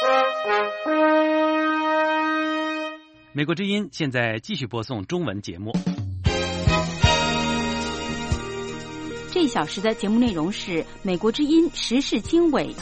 美国之音现在继续播送中文节目。 这一小时的节目内容是美国之音时事经纬。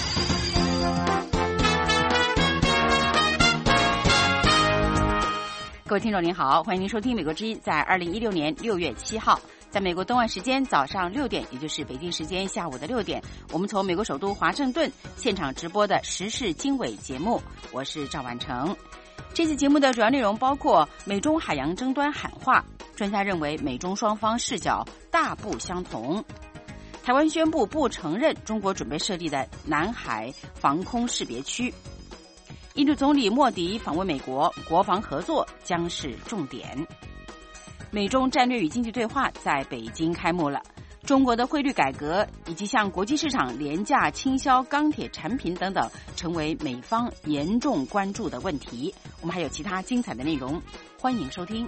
各位听众您好，欢迎您收听美国之音在2016年6月7号在美国东岸时间早上6点，也就是北京时间下午的6点，我们从美国首都华盛顿现场直播的时事经纬节目，我是赵婉成。这次节目的主要内容包括美中海洋争端喊话，专家认为美中双方视角大不相同。台湾宣布不承认中国准备设立的南海防空识别区。印度总理莫迪访问美国，国防合作将是重点。美中战略与经济对话在北京开幕了。中国的汇率改革以及向国际市场廉价倾销钢铁产品等等，成为美方严重关注的问题。我们还有其他精彩的内容，欢迎收听。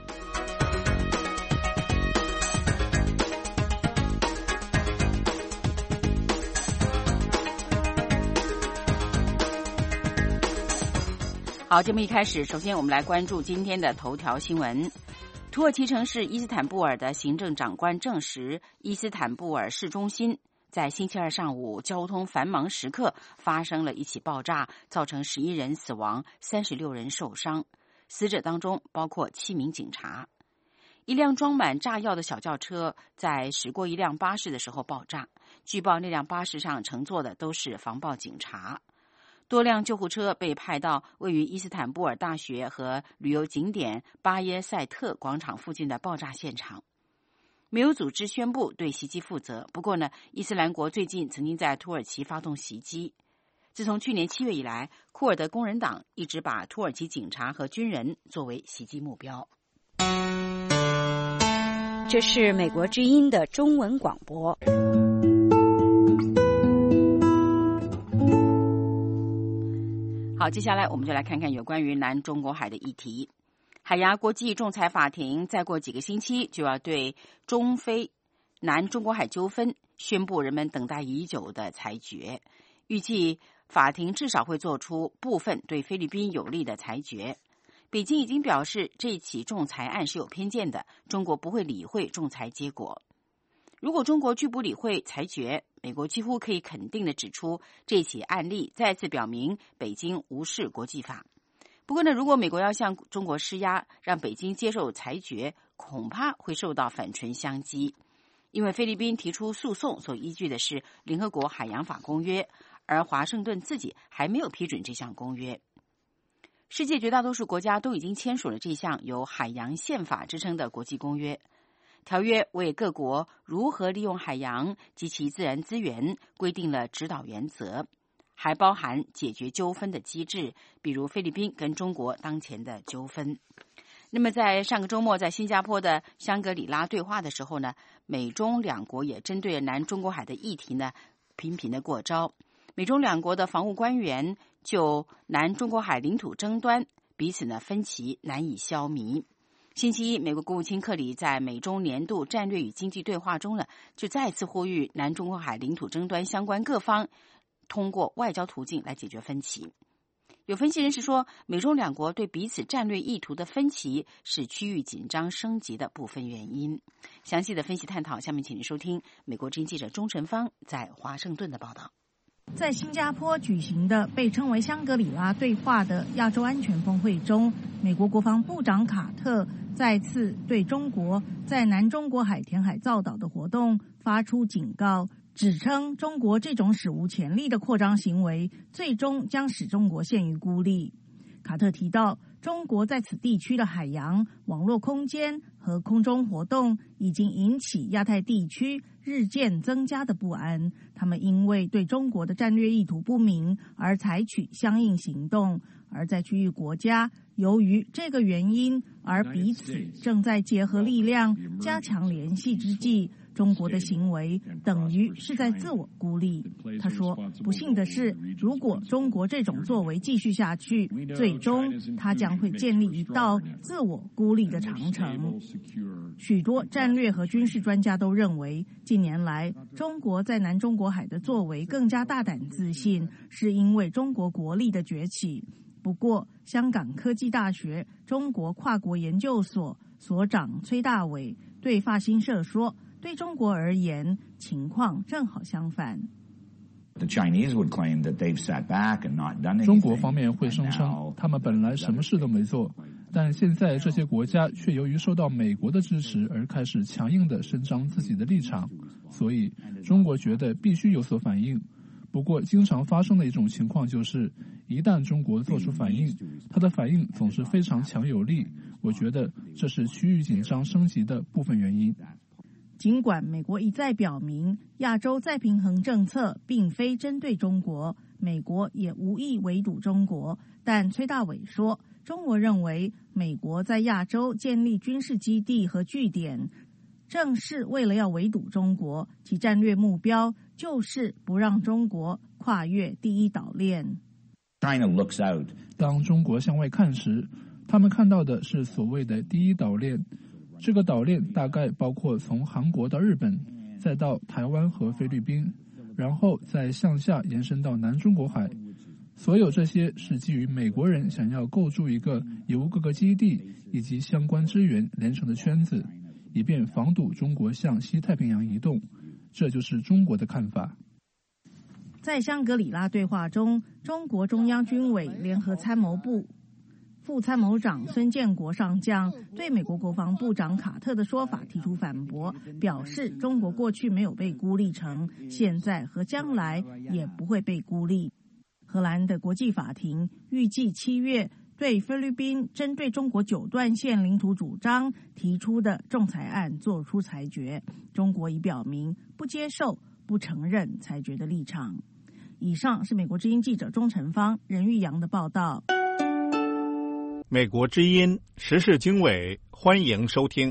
好，节目一开始，首先我们来关注今天的头条新闻。土耳其城市伊斯坦布尔的行政长官证实，伊斯坦布尔市中心在星期二上午交通繁忙时刻发生了一起爆炸，造成11人死亡，36人受伤。死者当中包括7名警察。一辆装满炸药的小轿车在驶过一辆巴士的时候爆炸，据报那辆巴士上乘坐的都是防暴警察。多辆救护车被派到位于伊斯坦布尔大学和旅游景点巴耶塞特广场附近的爆炸现场。没有组织宣布对袭击负责，不过呢，伊斯兰国最近曾经在土耳其发动袭击。自从去年7月以来，库尔德工人党一直把土耳其警察和军人作为袭击目标。 这是美国之音的中文广播。 好，接下来我们就来看看有关于南中国海的议题。海牙国际仲裁法庭再过几个星期就要对中菲南中国海纠纷宣布人们等待已久的裁决，预计法庭至少会做出部分对菲律宾有利的裁决。北京已经表示这起仲裁案是有偏见的，中国不会理会仲裁结果。如果中国拒不理会裁决，美国几乎可以肯定地指出，这起案例再次表明北京无视国际法。不过呢，如果美国要向中国施压，让北京接受裁决，恐怕会受到反唇相讥。因为菲律宾提出诉讼所依据的是联合国海洋法公约，而华盛顿自己还没有批准这项公约。世界绝大多数国家都已经签署了这项有海洋宪法之称的国际公约。条约为各国如何利用海洋及其自然资源规定了指导原则，还包含解决纠纷的机制，比如菲律宾跟中国当前的纠纷。那么在上个周末在新加坡的香格里拉对话的时候呢，美中两国也针对南中国海的议题呢频频的过招。美中两国的防务官员就南中国海领土争端彼此呢分歧难以消弭。星期一，美国国务卿克里在美中年度战略与经济对话中呢，就再次呼吁南中国海领土争端相关各方通过外交途径来解决分歧。有分析人士说，美中两国对彼此战略意图的分歧是区域紧张升级的部分原因。详细的分析探讨，下面请您收听美国之音记者钟晨芳在华盛顿的报道。 在新加坡举行的被称为香格里拉对话的亚洲安全峰会中，美国国防部长卡特再次对中国在南中国海填海造岛的活动发出警告，指称中国这种史无前例的扩张行为最终将使中国陷于孤立。卡特提到，中国在此地区的海洋、网络空间和空中活动已经引起亚太地区日渐增加的不安，他们因为对中国的战略意图不明而采取相应行动，而在区域国家由于这个原因而彼此正在结合力量加强联系之际， 中国的行为等于是在自我孤立。他说，不幸的是，如果中国这种作为继续下去，最终它将会建立一道自我孤立的长城。许多战略和军事专家都认为，近年来中国在南中国海的作为更加大胆自信，是因为中国国力的崛起。不过，香港科技大学中国跨国研究所所长崔大伟对法新社说，对中国而言，情况正好相反。 中国方面会声称，他们本来什么事都没做，但现在这些国家却由于受到美国的支持而开始强硬地伸张自己的立场，所以中国觉得必须有所反应。不过，经常发生的一种情况就是，一旦中国做出反应，它的反应总是非常强有力。我觉得这是区域紧张升级的部分原因。 尽管美国一再表明亚洲再平衡政策并非针对中国，美国也无意围堵中国，但崔大伟说，中国认为美国在亚洲建立军事基地和据点，正是为了要围堵中国，其战略目标就是不让中国跨越第一岛链。 当中国向外看时，他们看到的是所谓的第一岛链。这个岛链大概包括从韩国到日本，再到台湾和菲律宾，然后再向下延伸到南中国海。所有这些是基于美国人想要构筑一个由各个基地以及相关资源连成的圈子，以便防堵中国向西太平洋移动。这就是中国的看法。 在香格里拉对话中，中国中央军委联合参谋部副参谋长孙建国上将对美国国防部长卡特的说法提出反驳，表示中国过去没有被孤立成，现在和将来也不会被孤立。荷兰的国际法庭预计7月对菲律宾针对中国9段线领土主张提出的仲裁案作出裁决，中国已表明不接受、不承认裁决的立场。以上是美国之音记者钟成芳、任玉阳的报道。 美国之音时事经纬，欢迎收听。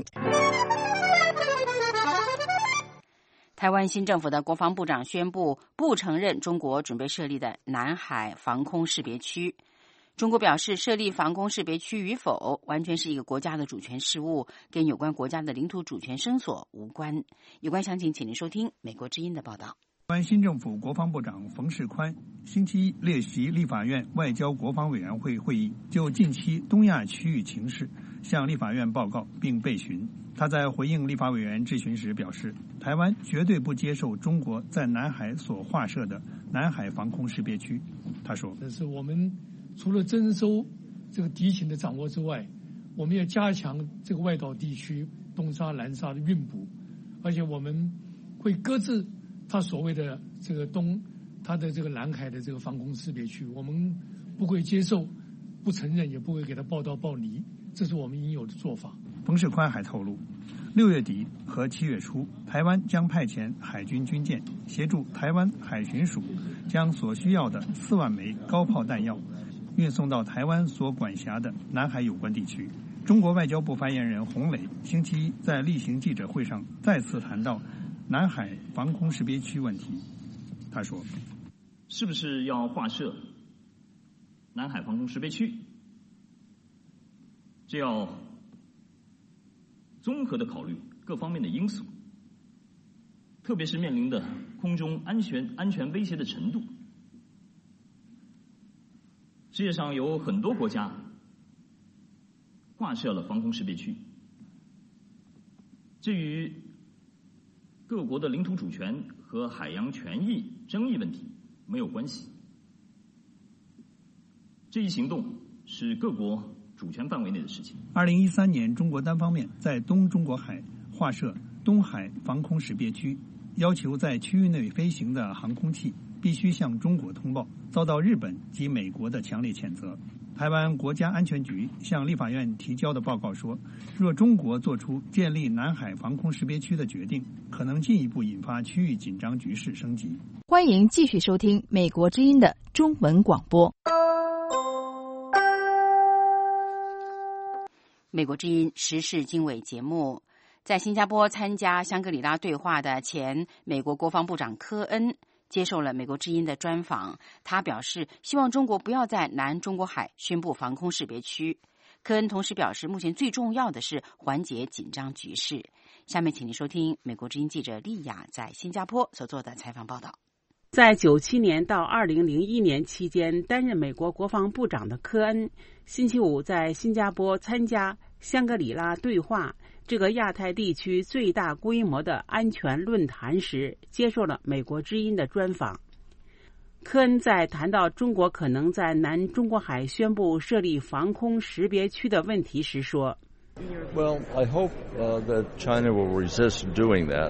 台湾新政府的国防部长宣布不承认中国准备设立的南海防空识别区。中国表示，设立防空识别区与否完全是一个国家的主权事务，跟有关国家的领土主权声索无关。有关详情，请您收听美国之音的报道。 台湾新政府国防部长冯世宽星期一列席立法院外交国防委员会会议，就近期东亚区域情势向立法院报告并备询。他在回应立法委员质询时表示，台湾绝对不接受中国在南海所划设的南海防空识别区。他说， 但是我们除了征收这个敌情的掌握之外，我们要加强这个外岛地区东沙南沙的运补，而且我们会搁置他所谓的这个他的这个南海的这个防空识别区，我们不会接受、不承认，也不会给他报道报离，这是我们应有的做法。 冯世宽还透露，6月底和7月初，台湾将派遣海军军舰协助台湾海巡署将所需要的4万枚高炮弹药运送到台湾所管辖的南海有关地区。中国外交部发言人洪磊星期一在例行记者会上再次谈到南海防空识别区问题。他说， 是不是要划设南海防空识别区，这要综合的考虑各方面的因素，特别是面临的空中安全威胁的程度。世界上有很多国家划设了防空识别区，至于各国的领土主权和海洋权益争议问题没有关系。这一行动是各国主权范围内的事情。 2013年，中国单方面在东中国海划设东海防空识别区，要求在区域内飞行的航空器必须向中国通报，遭到日本及美国的强烈谴责。台湾国家安全局向立法院提交的报告说，若中国做出建立南海防空识别区的决定，可能进一步引发区域紧张局势升级。 欢迎继续收听美国之音的中文广播。 美国之音时事经纬节目， 在新加坡参加香格里拉对话的前美国国防部长科恩接受了美国之音的专访，他表示希望中国不要在南中国海宣布防空识别区。科恩同时表示，目前最重要的是缓解紧张局势。下面请您收听美国之音记者丽雅在新加坡所做的采访报道。 在97年到2001年期间担任美国国防部长的科恩，星期五在新加坡参加香格里拉对话这个亚太地区最大规模的安全论坛时，接受了美国之音的专访。科恩在谈到中国可能在南中国海宣布设立防空识别区的问题时说 Well, I hope that China will resist doing that.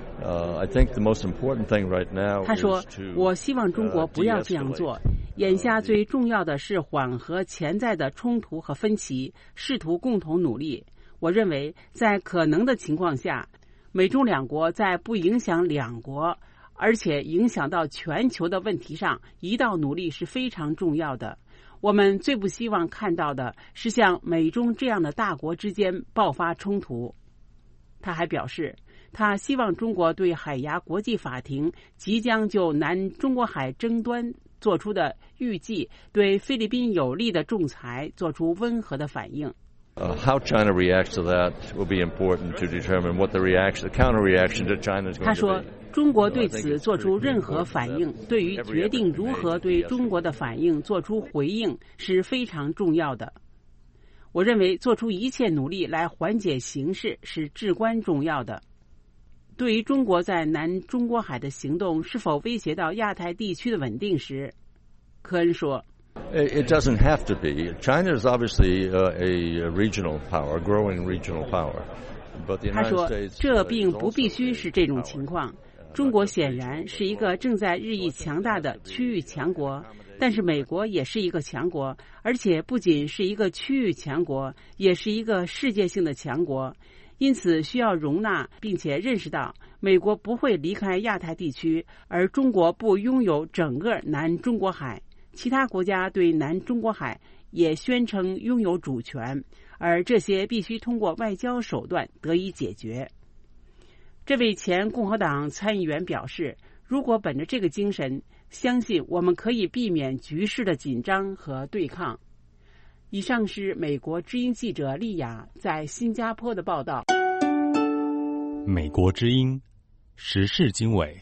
I think the most important thing right now 他说 is to 我希望中国不要这样做，眼下最重要的是缓和潜在的冲突和分歧，试图共同努力。我认为在可能的情况下，美中两国在不影响两国而且影响到全球的问题上一道努力是非常重要的。我们最不希望看到的是像美中这样的大国之间爆发冲突。他还表示，他希望中国对海牙国际法庭即将就南中国海争端做出的预计对菲律宾有利的仲裁做出温和的反应。 How China reacts to that will be important to determine what the counter-reaction to China is going to be. 他说，中国对此做出任何反应，对于决定如何对中国的反应做出回应是非常重要的。我认为做出一切努力来缓解形势是至关重要的。对于中国在南中国海的行动是否威胁到亚太地区的稳定时，科恩说 It doesn't have to be. China is obviously a regional power, a growing regional power. But the 他 United 说 States 这并不必须是这种情况。中国显然是一个正在日益强大的区域强国，但是美国也是一个强国，而且不仅是一个区域强国，也是一个世界性的强国。因此需要容纳并且认识到美国不会离开亚太地区，而中国不拥有整个南中国海。其他国家对南中国海也宣称拥有主权，而这些必须通过外交手段得以解决。这位前共和党参议员表示，如果本着这个精神，相信我们可以避免局势的紧张和对抗。以上是美国之音记者丽雅在新加坡的报道。 美国之音时事经纬。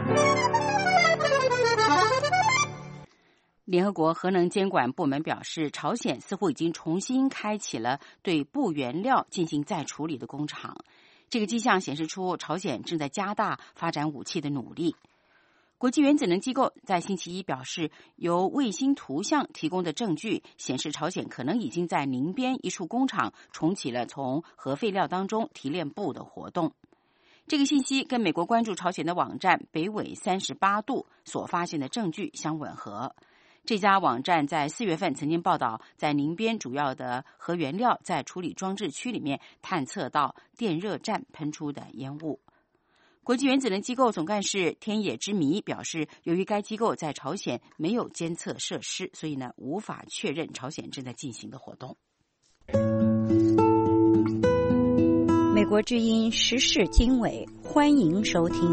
联合国核能监管部门表示，朝鲜似乎已经重新开启了对钚原料进行再处理的工厂。这个迹象显示出朝鲜正在加大发展武器的努力。国际原子能机构在星期一表示，由卫星图像提供的证据显示，朝鲜可能已经在宁边一处工厂重启了从核废料当中提炼钚的活动。这个信息跟美国关注朝鲜的网站北纬38度所发现的证据相吻合。这家网站在4月份曾经报道，在宁边主要的核原料在处理装置区里面探测到电热站喷出的烟雾。国际原子能机构总干事天野之弥表示，由于该机构在朝鲜没有监测设施，所以无法确认朝鲜正在进行的活动。 美国之音时事经纬，欢迎收听。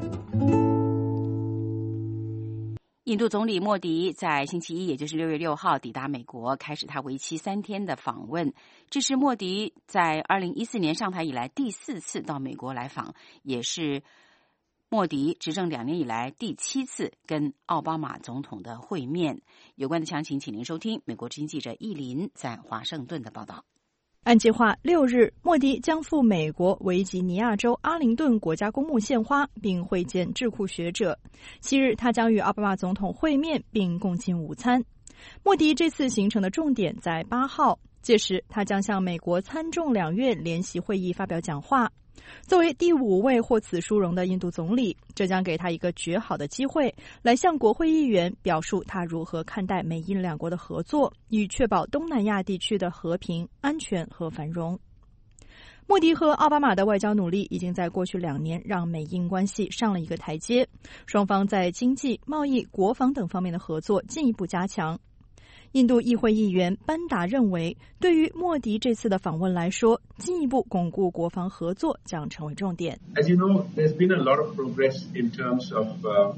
印度总理莫迪在星期一，也就是6月6号抵达美国，开始他为期3天的访问。这是莫迪在2014年上台以来第4次到美国来访，也是莫迪执政2年以来第7次跟奥巴马总统的会面。有关的详情，请您收听美国之音记者易林在华盛顿的报道。 按计划，6日，莫迪将赴美国维吉尼亚州阿灵顿国家公墓献花，并会见智库学者。7日，他将与奥巴马总统会面，并共进午餐。莫迪这次行程的重点在8号，届时他将向美国参众两院联席会议发表讲话。作为第5位获此殊荣的印度总理，这将给他一个绝好的机会，来向国会议员表述他如何看待美印两国的合作，以确保东南亚地区的和平、安全和繁荣。莫迪和奥巴马的外交努力已经在过去2年让美印关系上了一个台阶，双方在经济、贸易、国防等方面的合作进一步加强。 印度议会议员班达认为，对于莫迪这次的访问来说，进一步巩固国防合作将成为重点。 As you know, there's been a lot of progress in terms of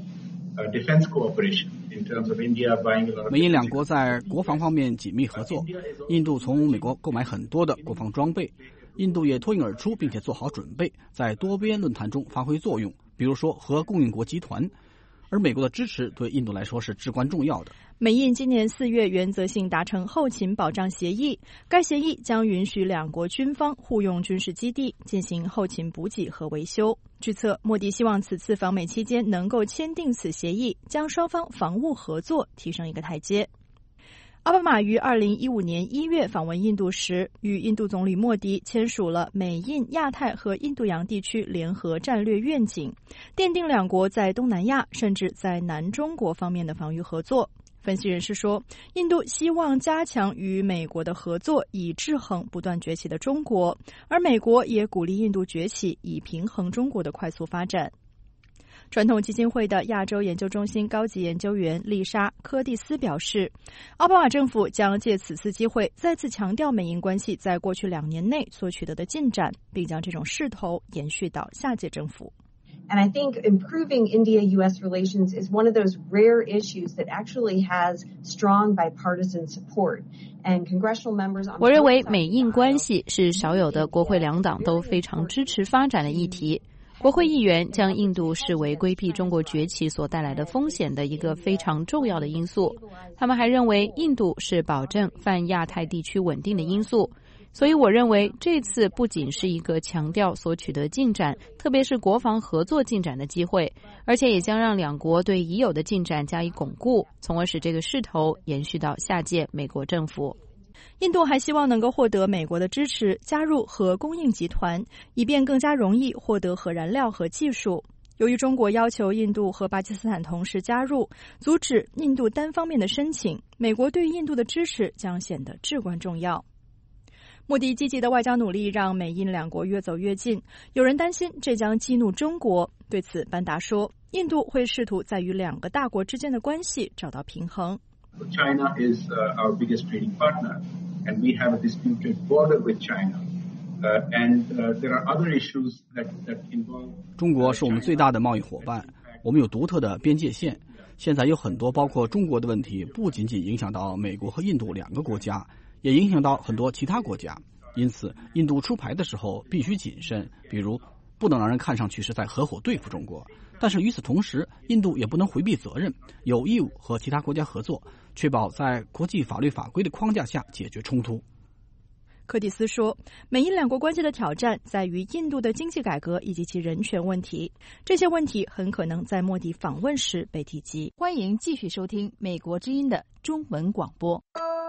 defense cooperation. 美印两国在国防方面紧密合作，印度从美国购买很多的国防装备，印度也脱颖而出，并且做好准备，在多边论坛中发挥作用，比如说和供应国集团。而美国的支持对印度来说是至关重要的。 美印今年4月原则性达成后勤保障协议，该协议将允许两国军方互用军事基地进行后勤补给和维修。据测，莫迪希望此次访美期间能够签订此协议，将双方防务合作提升一个台阶。奥巴马于2015年1月访问印度时，与印度总理莫迪签署了美印亚太和印度洋地区联合战略愿景，奠定两国在东南亚甚至在南中国方面的防御合作。分析人士说，印度希望加强与美国的合作，以制衡不断崛起的中国，而美国也鼓励印度崛起，以平衡中国的快速发展。传统基金会的亚洲研究中心高级研究员丽莎·柯蒂斯表示，奥巴马政府将借此次机会再次强调美印关系在过去2年内所取得的进展，并将这种势头延续到下届政府。 And I think improving India-U.S. relations is one of those rare issues that actually has strong bipartisan support. And congressional members on 我认为美印关系是少有的国会两党都非常支持发展的议题。国会议员将印度视为规避中国崛起所带来的风险的一个非常重要的因素。他们还认为印度是保证泛亚太地区稳定的因素。所以我认为这次不仅是一个强调所取得进展，特别是国防合作进展的机会，而且也将让两国对已有的进展加以巩固，从而使这个势头延续到下届美国政府。 印度还希望能够获得美国的支持，加入核供应集团，以便更加容易获得核燃料和技术。由于中国要求印度和巴基斯坦同时加入，阻止印度单方面的申请，美国对印度的支持将显得至关重要。莫迪积极的外交努力让美印两国越走越近，有人担心这将激怒中国。对此，班达说，印度会试图在与两个大国之间的关系找到平衡。 China is our biggest trading partner, and we have a disputed border with China. And there are other issues that involve. 中国是我们最大的贸易伙伴，我们有独特的边界线。现在有很多包括中国的问题，不仅仅影响到美国和印度两个国家，也影响到很多其他国家。因此，印度出牌的时候必须谨慎，比如不能让人看上去是在合伙对付中国。但是与此同时，印度也不能回避责任，有义务和其他国家合作，确保在国际法律法规的框架下解决冲突。 柯蒂斯说，美印两国关系的挑战在于印度的经济改革以及其人权问题，这些问题很可能在莫迪访问时被提及。 欢迎继续收听美国之音的中文广播。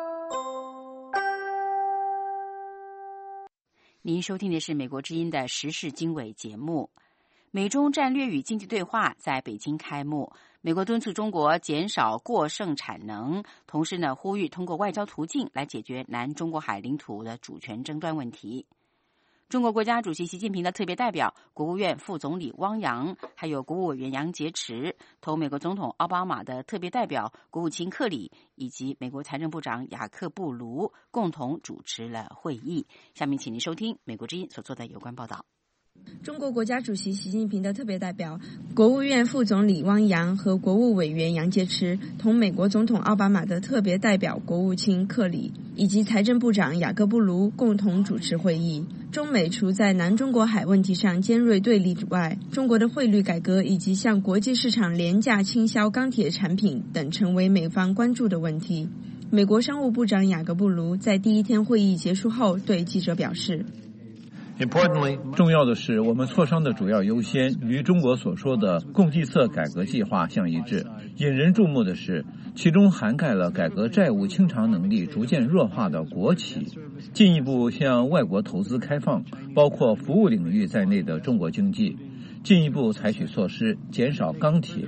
您收听的是美国之音的时事经纬节目。美中战略与经济对话在北京开幕，美国敦促中国减少过剩产能，同时呢，呼吁通过外交途径来解决南中国海领土的主权争端问题。中国国家主席习近平的特别代表、国务院副总理汪洋，还有国务委员杨洁篪，同美国总统奥巴马的特别代表、国务卿克里以及美国财政部长雅克布卢共同主持了会议。下面请您收听美国之音所做的有关报道。 中国国家主席习近平的特别代表、国务院副总理汪洋和国务委员杨洁篪同美国总统奥巴马的特别代表、国务卿克里以及财政部长雅各布卢共同主持会议。中美除在南中国海问题上尖锐对立之外，中国的汇率改革以及向国际市场廉价倾销钢铁产品等成为美方关注的问题。美国商务部长雅各布卢在第一天会议结束后对记者表示， 重要的是，我们磋商的主要优先与中国所说的供给侧改革计划相一致。引人注目的是，其中涵盖了改革债务清偿能力逐渐弱化的国企，进一步向外国投资开放，包括服务领域在内的中国经济，进一步采取措施减少钢铁、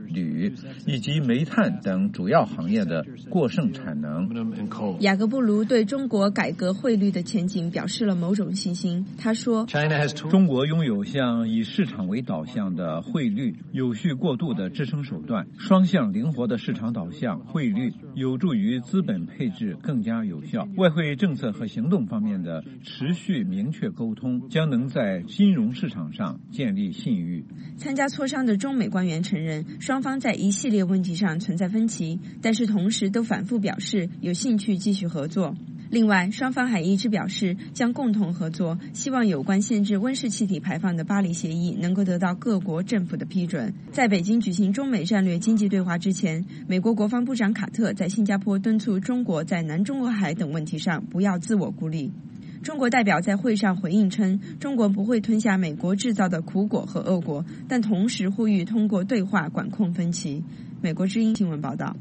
铝以及煤炭等主要行业的过剩产能。 雅各布卢对中国改革汇率的前景表示了某种信心。他说， 中国拥有像以市场为导向的汇率有序过渡的支撑手段，双向灵活的市场导向汇率有助于资本配置更加有效。外汇政策和行动方面的持续明确沟通，将能在金融市场上建立信誉。 参加磋商的中美官员承认，双方在一系列问题上存在分歧，但是同时都反复表示有兴趣继续合作。另外，双方还一致表示将共同合作，希望有关限制温室气体排放的巴黎协议能够得到各国政府的批准。在北京举行中美战略经济对话之前，美国国防部长卡特在新加坡敦促中国在南中国海等问题上不要自我孤立。中国代表在会上回应称，中国不会吞下美国制造的苦果和恶果，但同时呼吁通过对话管控分歧。美国之音新闻报道。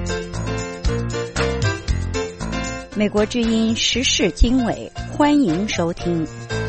美国之音时事经纬，欢迎收听。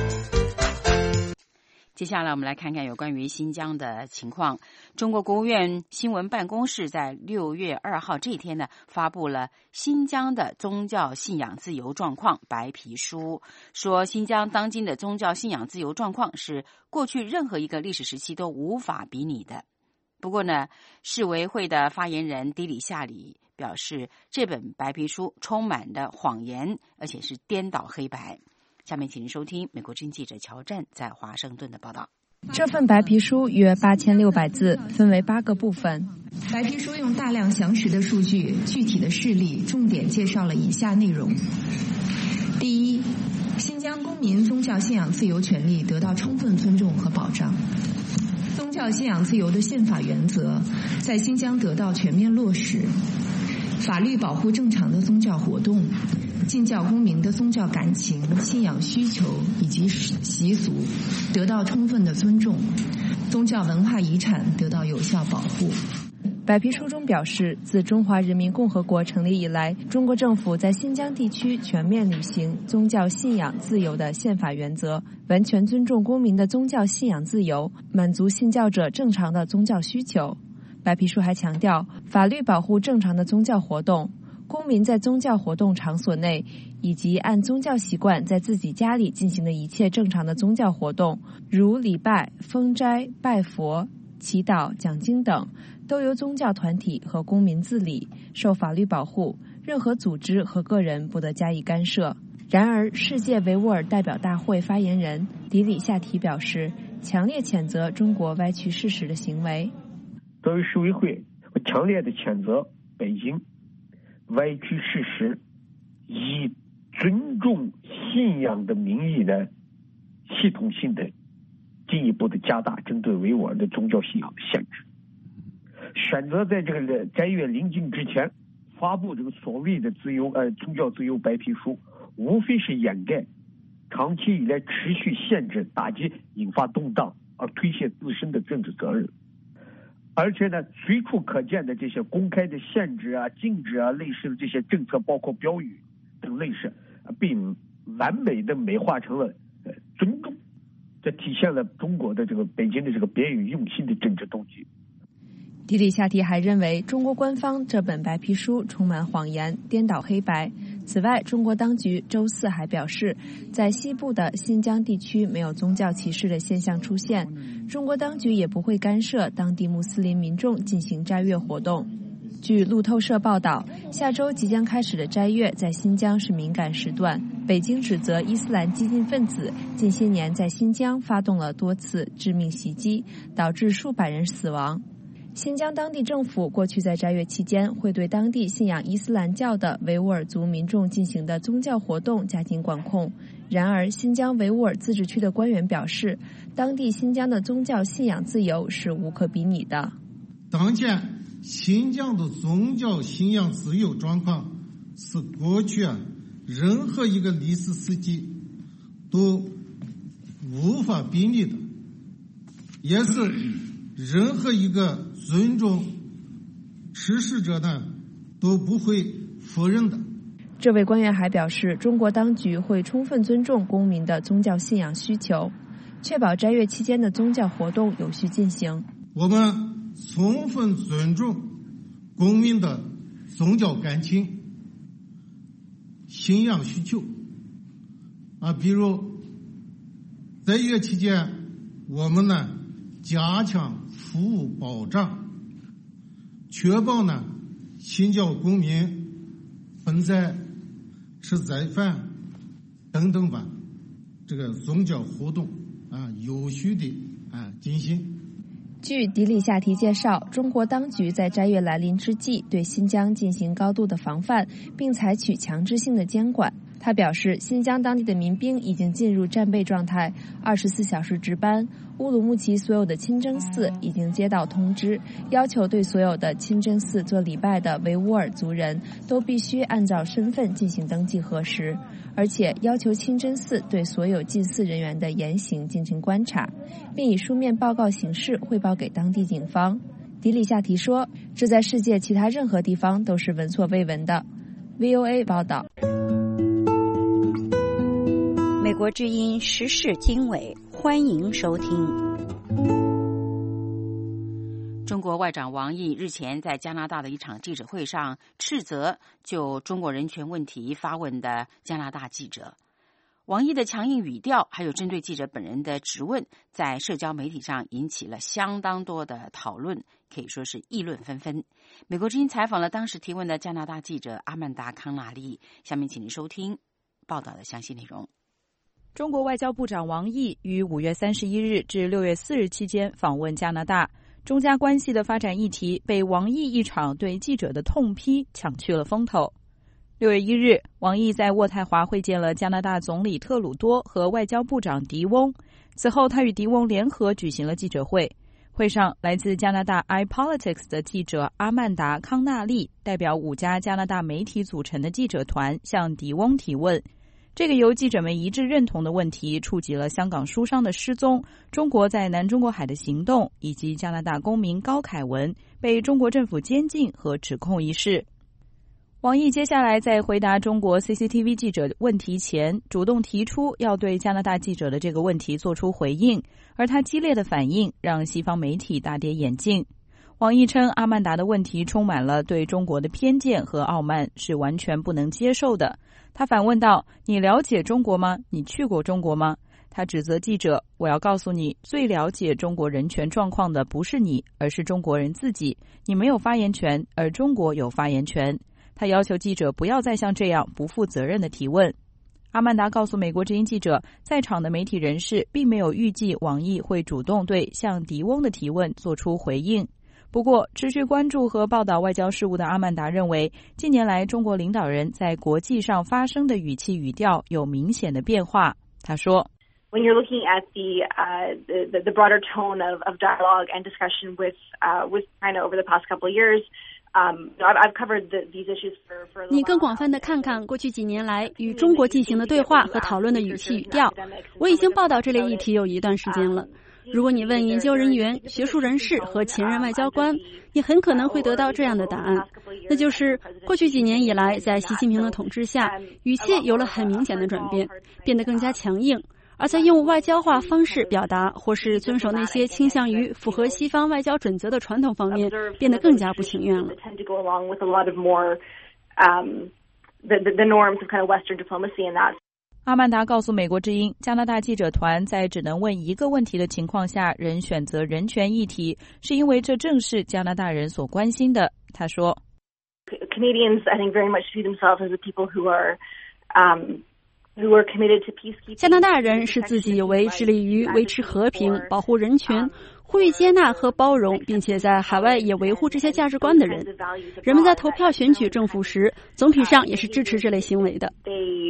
接下来我们来看看有关于新疆的情况。中国国务院新闻办公室在6月2号这一天呢，发布了新疆的宗教信仰自由状况白皮书，说新疆当今的宗教信仰自由状况是过去任何一个历史时期都无法比拟的。不过呢，世维会的发言人迪里夏里表示，这本白皮书充满了谎言，而且是颠倒黑白。下面请您收听美国之音记者乔振在华盛顿的报道。 这份白皮书约8600字，分为8个部分。 白皮书用大量详实的数据、具体的事例，重点介绍了以下内容：第一，新疆公民宗教信仰自由权利得到充分尊重和保障。宗教信仰自由的宪法原则在新疆得到全面落实，法律保护正常的宗教活动，尽教公民的宗教感情、信仰需求以及习俗得到充分的尊重，宗教文化遗产得到有效保护。 白皮书中表示，自中华人民共和国成立以来，中国政府在新疆地区全面履行宗教信仰自由的宪法原则，完全尊重公民的宗教信仰自由，满足信教者正常的宗教需求。白皮书还强调，法律保护正常的宗教活动，公民在宗教活动场所内以及按宗教习惯在自己家里进行的一切正常的宗教活动，如礼拜、封斋、拜佛、祈祷、讲经等，都由宗教团体和公民自理，受法律保护，任何组织和个人不得加以干涉。然而，世界维吾尔代表大会发言人迪里夏提表示，强烈谴责中国歪曲事实的行为。 作为世维会，我强烈的谴责北京歪曲事实，以尊重信仰的名义呢，系统性的进一步的加大针对维吾尔的宗教信仰的限制，选择在这个斋月临近之前发布这个所谓的宗教自由白皮书，无非是掩盖长期以来持续限制、打击、引发动荡而推卸自身的政治责任。而且呢，随处可见的这些公开的限制啊、禁止啊类似的这些政策，包括标语等类似，被完美的美化成了尊重，这体现了中国的这个北京的这个别有用心的政治动机。 迪里夏提还认为，中国官方这本白皮书充满谎言、颠倒黑白。此外，中国当局周四还表示，在西部的新疆地区没有宗教歧视的现象出现，中国当局也不会干涉当地穆斯林民众进行斋月活动。据路透社报道，下周即将开始的斋月在新疆是敏感时段。北京指责伊斯兰激进分子近些年在新疆发动了多次致命袭击，导致数百人死亡。新疆当地政府过去在斋月期间会对当地信仰伊斯兰教的维吾尔族民众进行的宗教活动加紧管控。然而，新疆维吾尔自治区的官员表示，当地新疆的宗教信仰自由是无可比拟的。 当前新疆的宗教信仰自由状况是过去任何一个历史时期都无法比拟的，也是任何一个尊重持世者呢都不会否认的。 这位官员还表示，中国当局会充分尊重公民的宗教信仰需求，确保斋月期间的宗教活动有序进行。 我们充分尊重公民的宗教感情、信仰需求比如在这个期间，我们呢加强服务保障，确保呢新教公民分斋、吃斋饭等等吧，这个宗教活动有序的进行。 据迪里夏提介绍，中国当局在斋月来临之际对新疆进行高度的防范，并采取强制性的监管。他表示，新疆当地的民兵已经进入战备状态，24小时值班。乌鲁木齐所有的清真寺已经接到通知，要求对所有的清真寺做礼拜的维吾尔族人都必须按照身份进行登记核实，而且要求清真寺对所有祭祀人员的言行进行观察，并以书面报告形式汇报给当地警方。迪里夏提说，这在世界其他任何地方都是闻所未闻的。VOA 报道。 美国之音时事经纬，欢迎收听。 中国外长王毅日前在加拿大的一场记者会上斥责就中国人权问题发问的加拿大记者。王毅的强硬语调还有针对记者本人的质问，在社交媒体上引起了相当多的讨论，可以说是议论纷纷。美国之音采访了当时提问的加拿大记者阿曼达·康纳利，下面请您收听报道的详细内容。 中国外交部长王毅于5月31日至6月4日期间访问加拿大，中加关系的发展议题被王毅一场对记者的痛批抢去了风头。6月1日，王毅在渥太华会见了加拿大总理特鲁多和外交部长迪翁，此后他与迪翁联合举行了记者会。会上，来自加拿大 iPolitics 的记者阿曼达·康纳利代表5家加拿大媒体组成的记者团向迪翁提问。这个由记者们一致认同的问题触及了香港书商的失踪、中国在南中国海的行动，以及加拿大公民高凯文被中国政府监禁和指控一事。王毅接下来在回答中国 CCTV 记者问题前，主动提出要对加拿大记者的这个问题做出回应，而他激烈的反应让西方媒体大跌眼镜。王毅称，阿曼达的问题充满了对中国的偏见和傲慢，是完全不能接受的。他反问道：“你了解中国吗？你去过中国吗？”他指责记者：“我要告诉你，最了解中国人权状况的不是你，而是中国人自己。你没有发言权，而中国有发言权。”他要求记者不要再像这样不负责任的提问。阿曼达告诉美国之音记者，在场的媒体人士并没有预计王毅会主动对向迪翁的提问做出回应。不过，持续关注和报道外交事务的阿曼达认为，近年来中国领导人在国际上发声的语气语调有明显的变化。他说 ：“When you're looking at the broader tone of dialogue and discussion with China over the past couple of years.” I've covered these issues for 你更广泛的看看过去几年来与中国进行的对话和讨论的语气语调。我已经报道这类议题有一段时间了。如果你问研究人员、学术人士和前任外交官，你很可能会得到这样的答案，那就是过去几年以来，在习近平的统治下，语气有了很明显的转变，变得更加强硬。而在用外交化方式表达或是遵守那些倾向于符合西方外交准则的传统方面，变得更加不情愿了。 阿曼达告诉美国之音，加拿大记者团在只能问一个问题的情况下仍选择人权议题，是因为这正是加拿大人所关心的。他说 ：“Canadians, I think, very much see themselves as the people who are committed to peacekeeping.” 加拿大人视自己为致力于维持和平、保护人权、呼吁接纳和包容，并且在海外也维护这些价值观的人。人们在投票选举政府时，总体上也是支持这类行为的。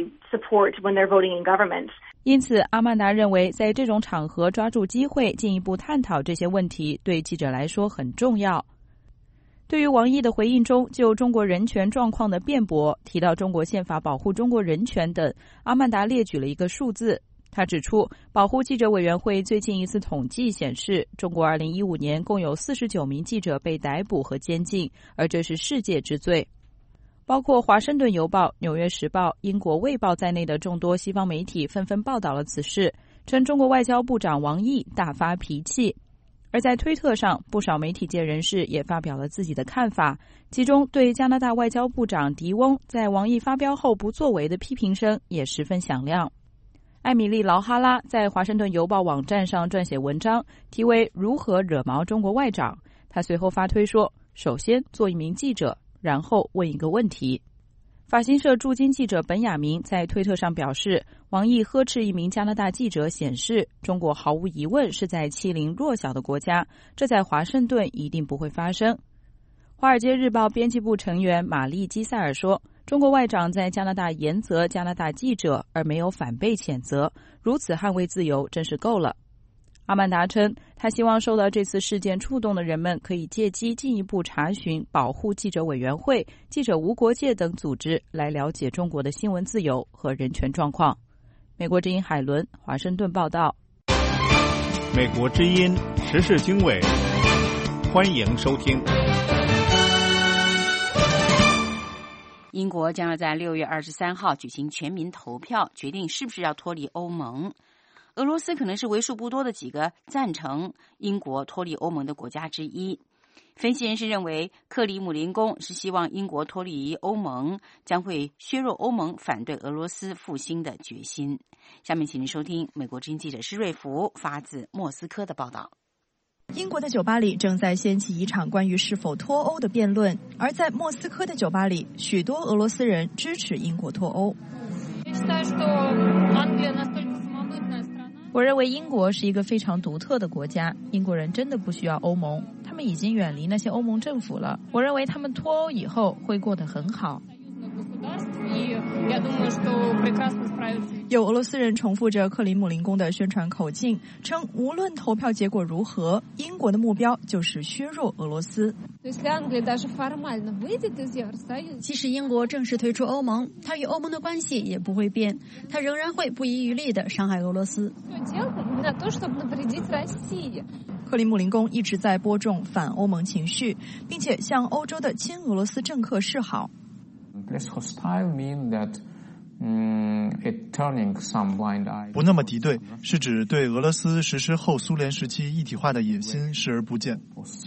因此，阿曼达认为，在这种场合抓住机会进一步探讨这些问题，对记者来说很重要。对于王毅的回应中就中国人权状况的辩驳，提到中国宪法保护中国人权等，阿曼达列举了一个数字。他指出，保护记者委员会最近一次统计显示，中国2015年共有49名记者被逮捕和监禁，而这是世界之最。包括《华盛顿邮报》、《纽约时报》、《英国卫报》在内的众多西方媒体纷纷报道了此事，称中国外交部长王毅大发脾气。 而在推特上，不少媒体界人士也发表了自己的看法，其中对加拿大外交部长迪翁在王毅发飙后不作为的批评声也十分响亮。艾米丽·劳哈拉在华盛顿邮报网站上撰写文章，题为《如何惹毛中国外长》。她随后发推说，首先做一名记者，然后问一个问题。法新社驻京记者本雅明在推特上表示，王毅呵斥一名加拿大记者显示，中国毫无疑问是在欺凌弱小的国家，这在华盛顿一定不会发生。华尔街日报编辑部成员玛丽·基塞尔说，中国外长在加拿大严责加拿大记者，而没有反被谴责，如此捍卫自由真是够了。阿曼达称，他希望受到这次事件触动的人们可以借机进一步查询保护记者委员会、记者无国界等组织，来了解中国的新闻自由和人权状况。美国之音海伦，华盛顿报道。 美国之音时事经纬，欢迎收听。 英国将要在6月23号举行全民投票，决定是不是要脱离欧盟。俄罗斯可能是为数不多的几个赞成英国脱离欧盟的国家之一。分析人士认为，克里姆林宫是希望英国脱离欧盟，将会削弱欧盟反对俄罗斯复兴的决心。下面请您收听美国之音记者施瑞福发自莫斯科的报道。 英国的酒吧里正在掀起一场关于是否脱欧的辩论，而在莫斯科的酒吧里，许多俄罗斯人支持英国脱欧。 我认为英国是一个非常独特的国家，英国人真的不需要欧盟，他们已经远离那些欧盟政府了。我认为他们脱欧以后会过得很好。 有俄罗斯人重复着克里姆林宫的宣传口径，称无论投票结果如何，英国的目标就是削弱俄罗斯。 即使英国正式退出欧盟，它与欧盟的关系也不会变，它仍然会不遗余力地伤害俄罗斯。 克里姆林宫一直在播种反欧盟情绪，并且向欧洲的亲俄罗斯政客示好。 不那么敌对，是指对俄罗斯实施后苏联时期一体化的野心视而不见。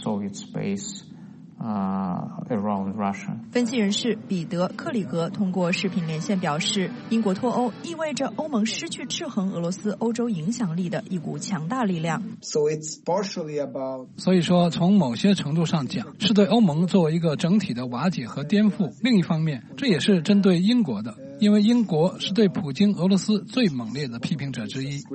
分析人士彼得·克里格通过视频连线表示，英国脱欧意味着欧盟失去制衡俄罗斯欧洲影响力的一股强大力量。 所以说，从某些程度上讲，是对欧盟作为一个整体的瓦解和颠覆。另一方面，这也是针对英国的，因为英国是对普京俄罗斯最猛烈的批评者之一。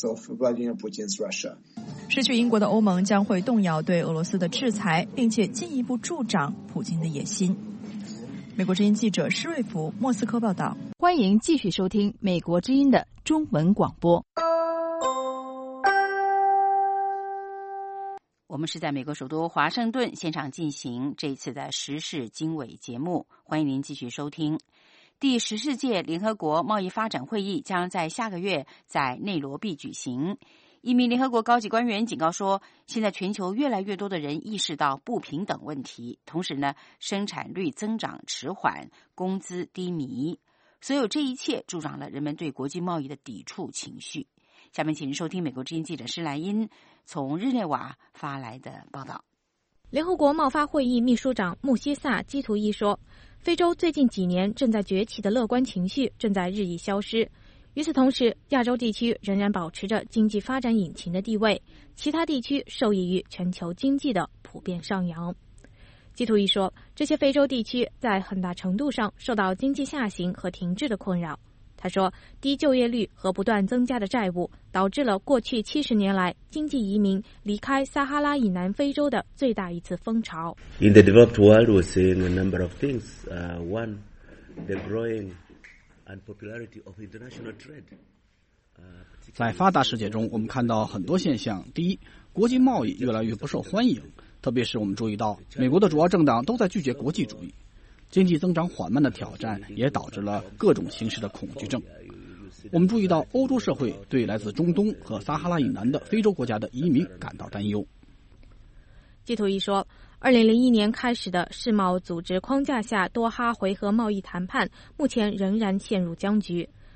失去英国的欧盟将会动摇对俄罗斯的制裁，并且进一步助长普京的野心。美国之音记者施瑞福，莫斯科报道。 欢迎继续收听美国之音的中文广播。 我们是在美国首都华盛顿现场进行这一次的时事经纬节目，欢迎您继续收听。第14届联合国贸易发展会议将在下个月在内罗毕举行。一名联合国高级官员警告说，现在全球越来越多的人意识到不平等问题，同时呢，生产率增长迟缓，工资低迷，所有这一切助长了人们对国际贸易的抵触情绪。下面请您收听美国之音记者施莱因从日内瓦发来的报道。 联合国贸发会议秘书长穆西萨·基图伊说，非洲最近几年正在崛起的乐观情绪正在日益消失。与此同时，亚洲地区仍然保持着经济发展引擎的地位，其他地区受益于全球经济的普遍上扬。基图伊说，这些非洲地区在很大程度上受到经济下行和停滞的困扰。他说，低就业率和不断增加的债务导致了过去70年来经济移民离开撒哈拉以南非洲的最大一次风潮。 In the developed world, we're seeing a number of things. One, the growing unpopularity of international trade. 在发达世界中，我们看到很多现象。第一，国际贸易越来越不受欢迎，特别是我们注意到美国的主要政党都在拒绝国际主义。经济增长缓慢的挑战也导致了各种形式的恐惧症。我们注意到欧洲社会对来自中东和撒哈拉以南的非洲国家的移民感到担忧。 基图伊说，2001年开始的世贸组织框架下多哈回合贸易谈判目前仍然陷入僵局。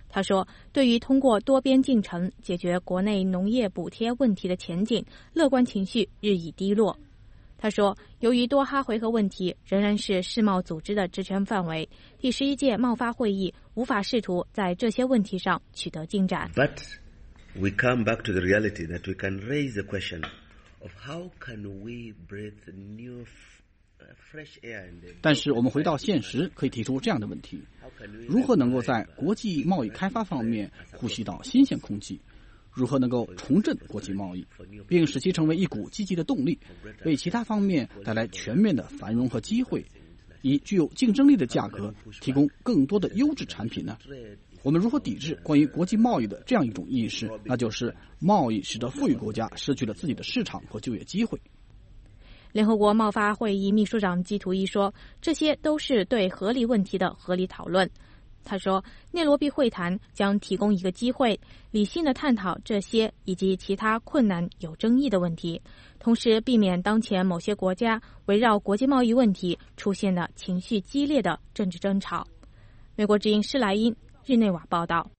他说，对于通过多边进程解决国内农业补贴问题的前景，乐观情绪日益低落。他说，由于多哈回合问题仍然是世贸组织的职权范围，第11届贸发会议无法试图在这些问题上取得进展。 But we come back to the reality that we can raise the question of how can we breathe new fresh air. 但是我们回到现实，可以提出这样的问题：如何能够在国际贸易开发方面呼吸到新鲜空气？如何能够重振国际贸易，并使其成为一股积极的动力，为其他方面带来全面的繁荣和机会，以具有竞争力的价格提供更多的优质产品呢？我们如何抵制关于国际贸易的这样一种意识，那就是贸易使得富裕国家失去了自己的市场和就业机会。 联合国贸发会议秘书长基图伊说，这些都是对合理问题的合理讨论。他说，内罗毕会谈将提供一个机会，理性地探讨这些以及其他困难有争议的问题，同时避免当前某些国家围绕国际贸易问题出现的情绪激烈的政治争吵。美国之音施莱因日内瓦报道。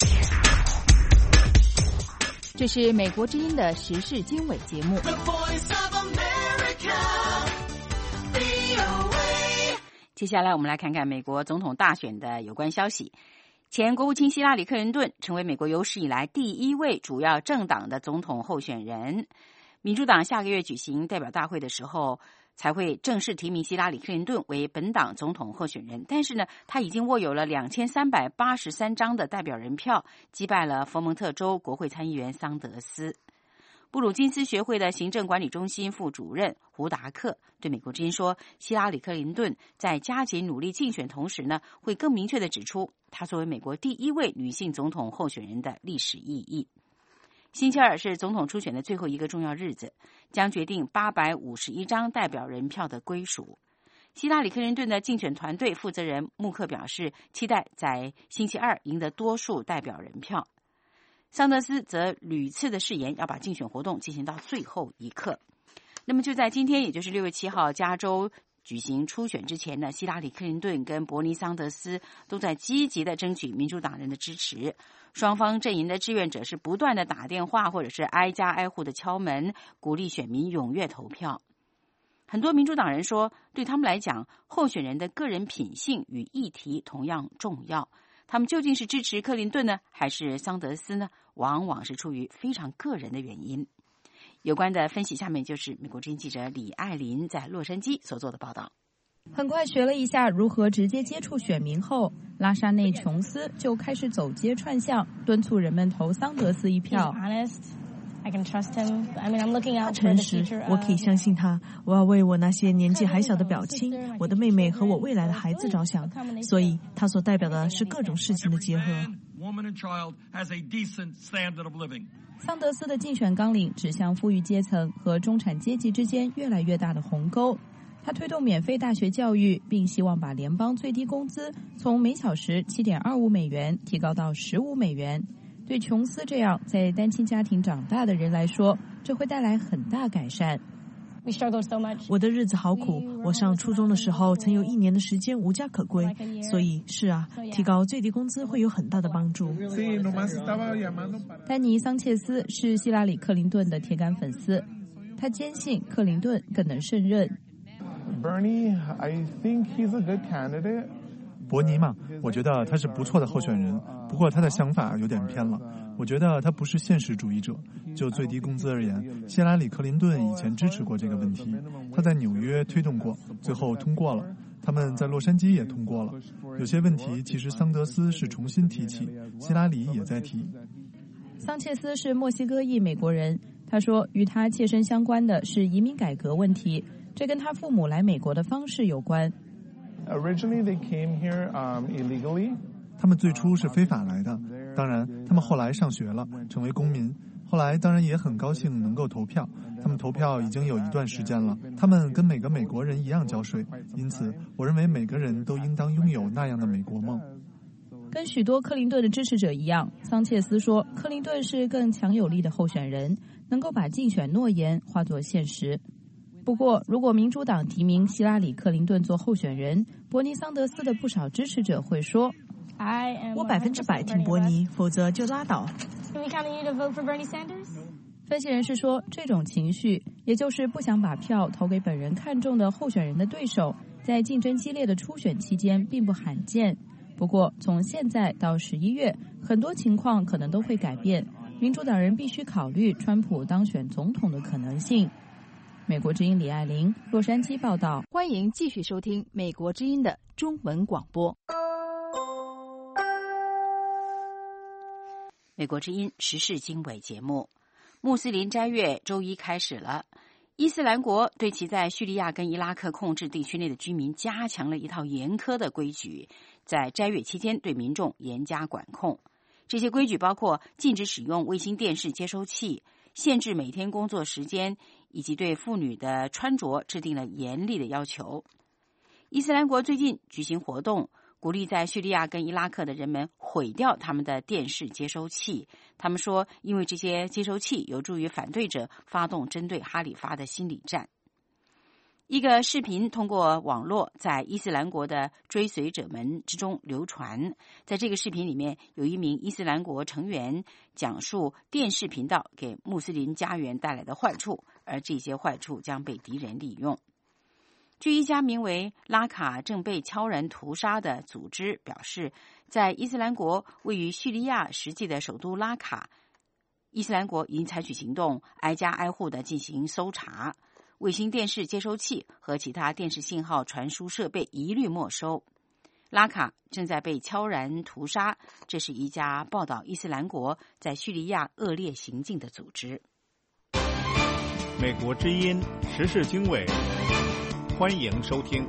这是美国之音的时事经纬节目。 接下来我们来看看美国总统大选的有关消息。前国务卿希拉里·克林顿成为美国有史以来第一位主要政党的总统候选人。民主党下个月举行代表大会的时候才会正式提名希拉里·克林顿为本党总统候选人，但是呢，他已经握有了2383张的代表人票，击败了佛蒙特州国会参议员桑德斯。布鲁金斯学会的行政管理中心副主任胡达克对美国之音说，希拉里·克林顿在加紧努力竞选同时呢，会更明确地指出她作为美国第一位女性总统候选人的历史意义。星期二是总统初选的最后一个重要日子，将决定851张代表人票的归属。希拉里·克林顿的竞选团队负责人穆克表示，期待在星期二赢得多数代表人票。桑德斯则屡次的誓言要把竞选活动进行到最后一刻。那么就在今天，也就是6月7号，加州举行初选之前呢，希拉里·克林顿跟伯尼·桑德斯都在积极的争取民主党人的支持。双方阵营的志愿者是不断的打电话或者是挨家挨户的敲门，鼓励选民踊跃投票。很多民主党人说，对他们来讲，候选人的个人品性与议题同样重要。他们究竟是支持克林顿呢，还是桑德斯呢？往往是出于非常个人的原因。有关的分析，下面就是美国之音记者李爱琳在洛杉矶所做的报道。 很快学了一下如何直接接触选民后，拉沙内·琼斯就开始走街串巷，敦促人们投桑德斯一票。 他诚实，我可以相信他。我要为我那些年纪还小的表亲、我的妹妹和我未来的孩子着想，所以他所代表的是各种事情的结合。 桑德斯的竞选纲领指向富裕阶层和中产阶级之间越来越大的鸿沟。他推动免费大学教育，并希望把联邦最低工资从每小时7.25美元提高到15美元。对琼斯这样在单亲家庭长大的人来说，这会带来很大改善。 我的日子好苦，我上初中的时候曾有1年的时间无家可归，所以是啊，提高最低工资会有很大的帮助。 丹尼·桑切斯是希拉里·克林顿的铁杆粉丝，他坚信克林顿更能胜任。 伯尼嘛，我觉得他是不错的候选人，不过他的想法有点偏了。我觉得他不是现实主义者。就最低工资而言，希拉里·克林顿以前支持过这个问题，他在纽约推动过，最后通过了。他们在洛杉矶也通过了。有些问题其实桑德斯是重新提起，希拉里也在提。 桑切斯是墨西哥裔美国人，他说与他切身相关的是移民改革问题，这跟他父母来美国的方式有关。 他们最初是非法来的，当然他们后来上学了，成为公民，后来当然也很高兴能够投票。他们投票已经有一段时间了，他们跟每个美国人一样交税，因此我认为每个人都应当拥有那样的美国梦。 跟许多克林顿的支持者一样，桑切斯说克林顿是更强有力的候选人，能够把竞选诺言化作现实。不过，如果民主党提名希拉里·克林顿做候选人，伯尼·桑德斯的不少支持者会说我100%挺伯尼，否则就拉倒。 分析人士说，这种情绪，也就是不想把票投给本人看中的候选人的对手，在竞争激烈的初选期间并不罕见。不过，从现在到11月，很多情况可能都会改变。民主党人必须考虑川普当选总统的可能性。美国之音李爱玲，洛杉矶报道。 欢迎继续收听美国之音的中文广播。 美国之音时事经纬节目，穆斯林斋月周一开始了。伊斯兰国对其在叙利亚跟伊拉克控制地区内的居民加强了一套严苛的规矩，在斋月期间对民众严加管控。这些规矩包括禁止使用卫星电视接收器，限制每天工作时间，以及对妇女的穿着制定了严厉的要求。伊斯兰国最近举行活动，鼓励在叙利亚跟伊拉克的人们毁掉他们的电视接收器。他们说，因为这些接收器有助于反对者发动针对哈里发的心理战。一个视频通过网络在伊斯兰国的追随者们之中流传。在这个视频里面，有一名伊斯兰国成员讲述电视频道给穆斯林家园带来的坏处，而这些坏处将被敌人利用。据一家名为拉卡正被悄然屠杀的组织表示，在伊斯兰国位于叙利亚实际的首都拉卡，伊斯兰国已经采取行动，挨家挨户的进行搜查，卫星电视接收器和其他电视信号传输设备一律没收。拉卡正在被悄然屠杀，这是一家报道伊斯兰国在叙利亚恶劣行径的组织。 美国之音时事经纬，欢迎收听。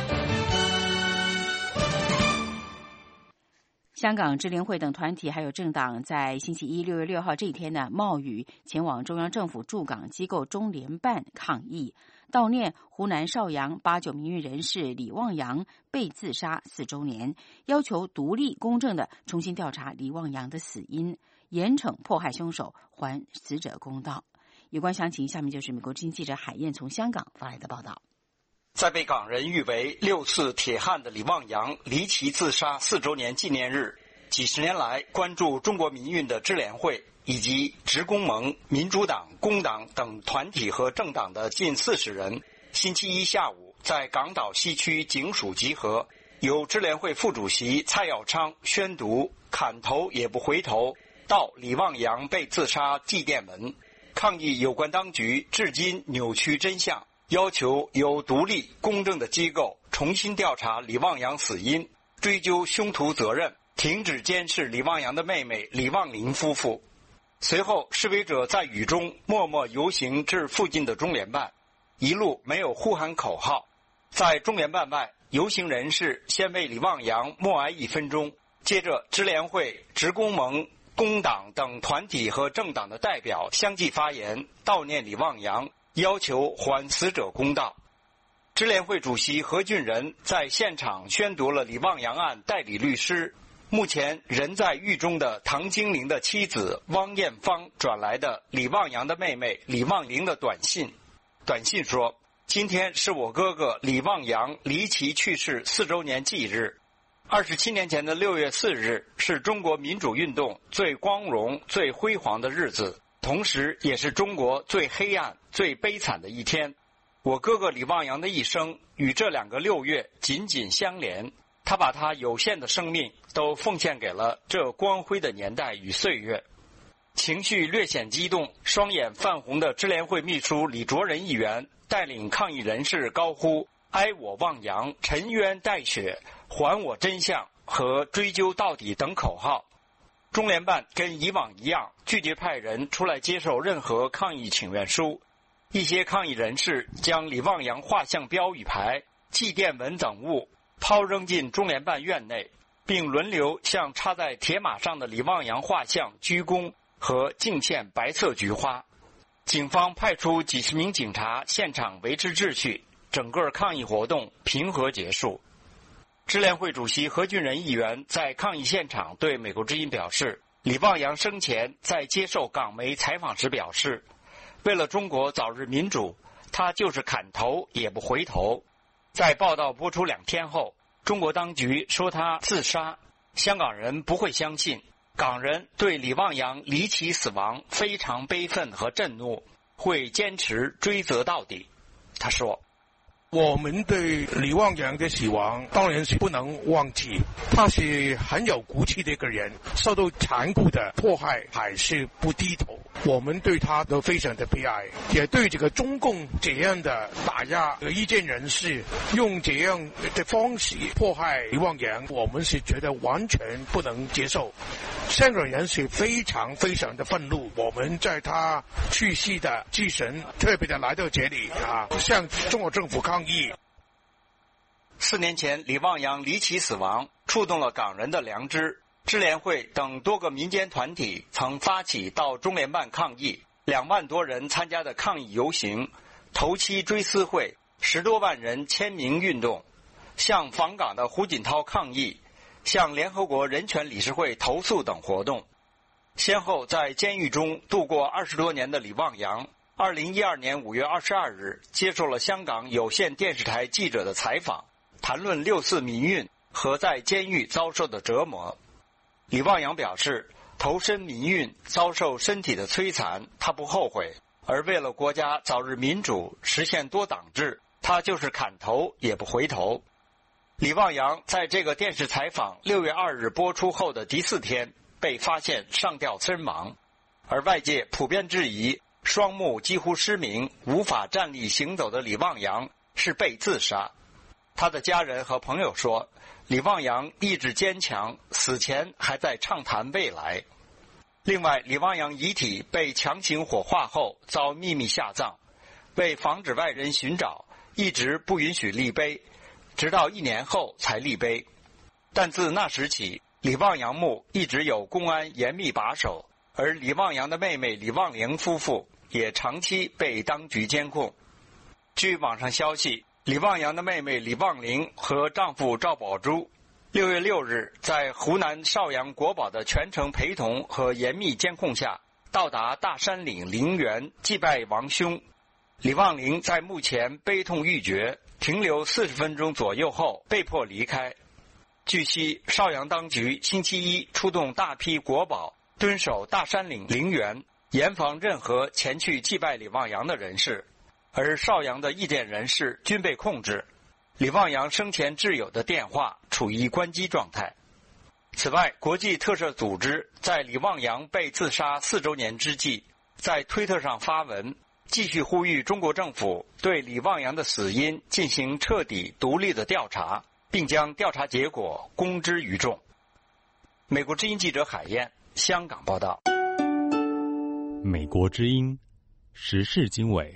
香港支联会等团体还有政党在星期一6月6号这一天呢，冒雨前往中央政府驻港机构中联办抗议，悼念湖南邵阳89民运人士李旺阳被自杀4周年，要求独立公正的重新调查李旺阳的死因，严惩迫害凶手，还死者公道。有关详情，下面就是美国之音记者海燕从香港发来的报道。 在被港人誉为6四铁汉的李旺阳离奇自杀4周年纪念日，几十年来关注中国民运的支联会以及职工盟、民主党、工党等团体和政党的近40人，星期一下午在港岛西区警署集合，由支联会副主席蔡耀昌宣读砍头也不回头到李旺阳被自杀祭奠文，抗议有关当局至今扭曲真相，要求由独立公正的机构重新调查李旺阳死因，追究凶徒责任，停止监视李旺阳的妹妹李旺玲夫妇。随后，示威者在雨中默默游行至附近的中联办，一路没有呼喊口号。在中联办外，游行人士先为李旺阳默哀1分钟，接着支联会、职工盟、工党等团体和政党的代表相继发言，悼念李旺阳，要求还死者公道。支联会主席何俊仁在现场宣读了李旺阳案代理律师，目前人在狱中的唐晶玲的妻子汪艳芳转来的李旺阳的妹妹李旺玲的短信。短信说，今天是我哥哥李旺阳离奇去世4周年忌日。27年前的6月4日是中国民主运动最光荣、最辉煌的日子，同时也是中国最黑暗、最悲惨的一天。我哥哥李旺阳的一生与这2个6月紧紧相连，他把他有限的生命都奉献给了这光辉的年代与岁月。情绪略显激动，双眼泛红的支联会秘书李卓人议员带领抗议人士高呼哀我旺阳，沉冤待雪，还我真相和追究到底等口号。中联办跟以往一样，拒绝派人出来接受任何抗议请愿书。一些抗议人士将李旺阳画像标语牌、祭奠文等物抛扔进中联办院内，并轮流向插在铁马上的李旺阳画像鞠躬和敬献白色菊花。警方派出几十名警察现场维持秩序，整个抗议活动平和结束。支联会主席何俊仁议员在抗议现场对美国之音表示，李旺阳生前在接受港媒采访时表示，为了中国早日民主，他就是砍头也不回头。在报道播出2天后，中国当局说他自杀。 香港人不会相信，港人对李旺阳离奇死亡非常悲愤和震怒，会坚持追责到底。他说， 我们对李旺阳的死亡当然是不能忘记，他是很有骨气的一个人，受到残酷的迫害还是不低头，我们对他都非常的悲哀，也对这个中共这样的打压意见人士，用这样的方式迫害李旺阳，我们是觉得完全不能接受。香港人是非常非常的愤怒，我们在他去世的祭神特别的来到这里向中国政府抗议。 4年前李旺阳离奇死亡触动了港人的良知，支联会等多个民间团体曾发起到中联办抗议，2万多人参加的抗议游行、头七追思会、10多万人签名运动，向访港的胡锦涛抗议，向联合国人权理事会投诉等活动。先后在监狱中度过20多年的李旺阳2012年5月22日接受了香港有线电视台记者的采访，谈论6四民运和在监狱遭受的折磨。李旺阳表示，投身民运遭受身体的摧残，他不后悔，而为了国家早日民主，实现多党制，他就是砍头也不回头。李旺阳在这个电视采访6月2日播出后的第4天被发现上吊身亡，而外界普遍质疑双目几乎失明、无法站立行走的李旺阳是被自杀。他的家人和朋友说，李旺阳意志坚强，死前还在畅谈未来。另外，李旺阳遗体被强行火化后遭秘密下葬，为防止外人寻找，一直不允许立碑，直到1年后才立碑。但自那时起，李旺阳墓一直有公安严密把守，而李旺阳的妹妹李旺玲夫妇也长期被当局监控。据网上消息，李旺阳的妹妹李旺玲和丈夫赵宝珠6月6日在湖南邵阳国宝的全程陪同和严密监控下，到达大山岭陵园祭拜亡兄。李旺玲在墓前悲痛欲绝，停留40分钟左右后被迫离开。据悉，邵阳当局星期一出动大批国保蹲守大山岭陵园，严防任何前去祭拜李旺阳的人士，而邵阳的意见人士均被控制。李旺阳生前挚友的电话处于关机状态。此外，国际特赦组织在李旺阳被自杀4周年之际，在推特上发文，继续呼吁中国政府对李旺阳的死因进行彻底独立的调查，并将调查结果公之于众。美国之音记者海燕，香港报道。 美国之音时事经纬。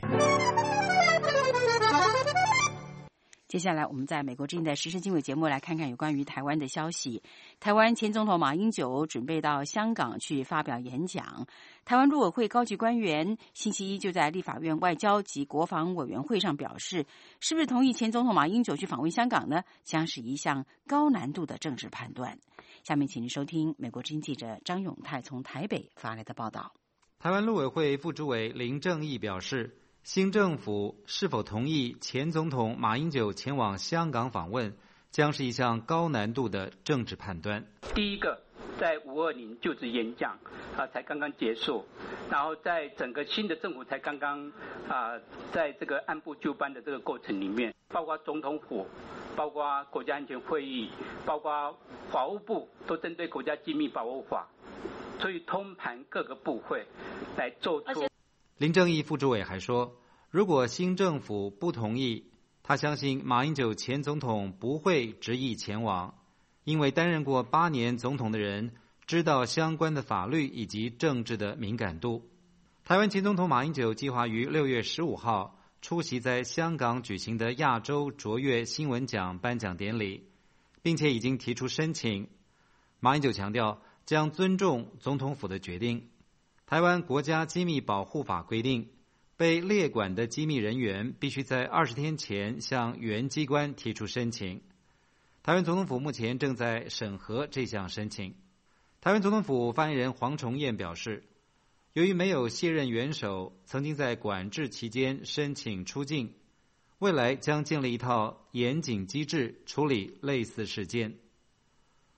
接下来我们在美国之音的时事经纬节目来看看有关于台湾的消息。台湾前总统马英九准备到香港去发表演讲。台湾陆委会高级官员星期一就在立法院外交及国防委员会上表示，是不是同意前总统马英九去访问香港呢，将是一项高难度的政治判断。下面请您收听美国之音记者张永泰从台北发来的报道。 台湾陆委会副主委林正义表示，新政府是否同意前总统马英九前往香港访问，将是一项高难度的政治判断。 第一个，在520就职演讲才刚刚结束，然后在整个新的政府才刚刚在这个按部就班的这个过程里面，包括总统府，包括国家安全会议，包括法务部，都针对国家机密保护法，所以通盘各个部会来做出。 林正义副主委还说，如果新政府不同意，他相信马英九前总统不会执意前往，因为担任过8年总统的人知道相关的法律以及政治的敏感度。台湾前总统马英九计划于6月15号出席在香港举行的亚洲卓越新闻奖颁奖典礼，并且已经提出申请。马英九强调将尊重总统府的决定。台湾国家机密保护法规定，被列管的机密人员必须在20天前向原机关提出申请。台湾总统府目前正在审核这项申请。台湾总统府发言人黄崇彦表示，由于没有卸任元首曾经在管制期间申请出境，未来将建立一套严谨机制处理类似事件。